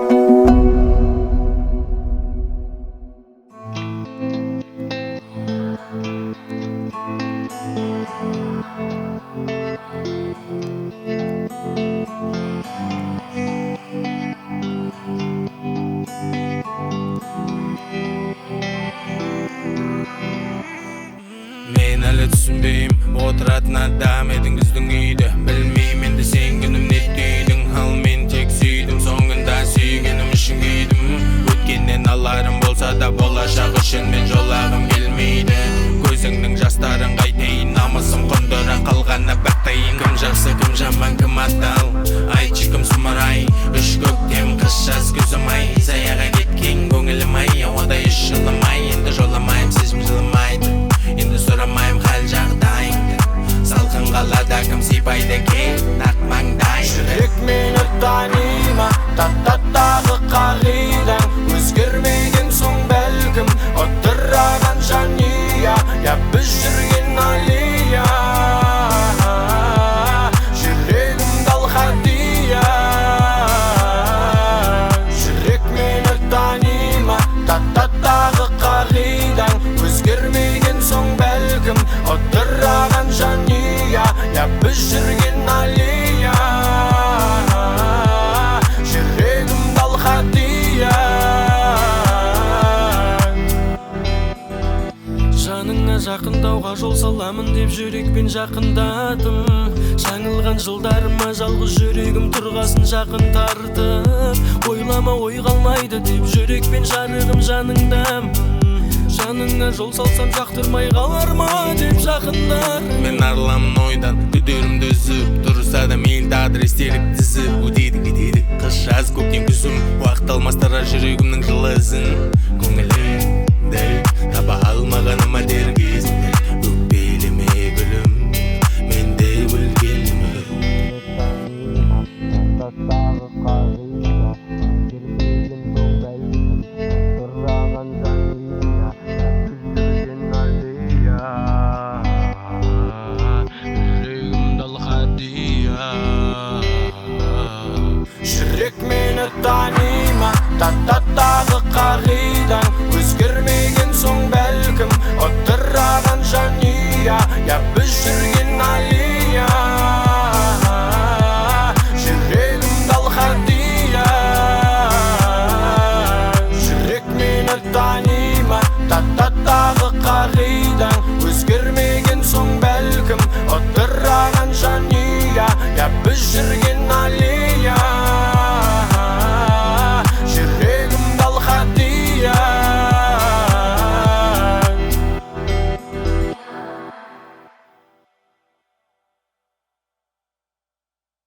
Men әлі түсінбейм, отыратын адам едің біздің үйді. Білмейм енді сен күнім не түйдің, ал мен тек сүйдім, соңында сүйгенім үшін күйдім. Өткеннен аларым болса да болашақ үшін мен жолағым келмейді. Көзіңнің жастарын қайтейін, намысым қондыра қалғаны бақтайын. Кім жақсы, кім жаман, кім адал, айтшы кім сұмырай. Үш көктем, қыс жаз күзім ай, саяға кеткен көңілім ай. Ауадай үш жылымай, енді жоламайым, сезім жылымайды. Енді сұрамайым хал жағдайыңды, салқын қалада кім сипайды екен ақ маңдай. Жүрек мені тани ма, таттаттағы қағидаң өзгермеген соң бәлкім отыраған жания, я біз жүрген алия. Жүрегімді ал хадия. Жүрек мені тани ма, таттаттағы қағидаң өзгермеген соң бәлкім отыраған жания, я біз жүрген алия. Жүрегімді ал хадия. Жаныңа жақындауға жол саламын деп жүрекпен жақындадым. Жаңылған жылдарыма жалғыз жүрегім тұрғасын жақын тартып. Ойлама ой қалмайды деп жүрекпен жарығым жаныңдамын. Жаныңа жол салсам жақтырмай қалар ма деп жақындарым. Мен арыламын ойдан, күдерімді үзіп, тұрса да мейлді адрестерік тізіп. Өтеді кетеді қыс жаз көктем күзім, уақыт алмастыра жүрегімнің жылы ізін. Көңілімді таба алмағаныма дер кезінде, өкпелеме гүлім, менде өлгенімі. Таттағы қағида өзгермеген соң бәлкім тұрған жания, жүрген алия. Жүрегімді ал хадия. Жүрек мені тани ма, таттаттағы қағидаң өзгермеген соң бәлкім отырған жания, я біз жүрген алия. Жүрегімді ал хадия. Жүрек мені тани ма, таттаттағы қағидаң өзгермеген соң бәлкім отырған жания, я біз жүрген